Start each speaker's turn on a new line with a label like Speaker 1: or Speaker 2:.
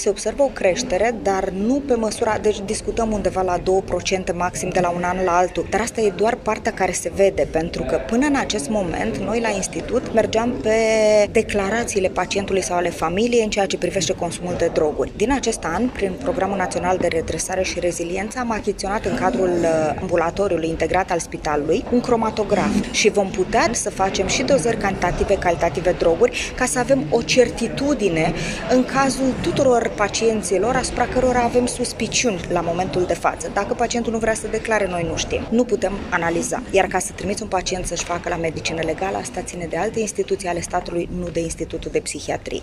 Speaker 1: se observă o creștere, dar nu pe măsura, deci discutăm undeva la 2% maxim de la un an la altul, dar asta e doar partea care se vede, pentru că până în acest moment noi la institut mergeam pe declarațiile pacientului sau ale familiei în ceea ce privește consumul de droguri. Din acest an, prin Programul Național de Redresare și Reziliență, am achiziționat în cadrul ambulatoriului integrat al spitalului un cromatograf și vom putea să facem și dozări cantitative, calitative droguri, ca să avem o certitudine în cazul tuturor pacienților asupra cărora avem suspiciuni la momentul de față. Dacă pacientul nu vrea să declare, noi nu știm. Nu putem analiza. Iar ca să trimiți un pacient să-și facă la medicină legală, asta ține de alte instituții ale statului, nu de Institutul de Psihiatrie.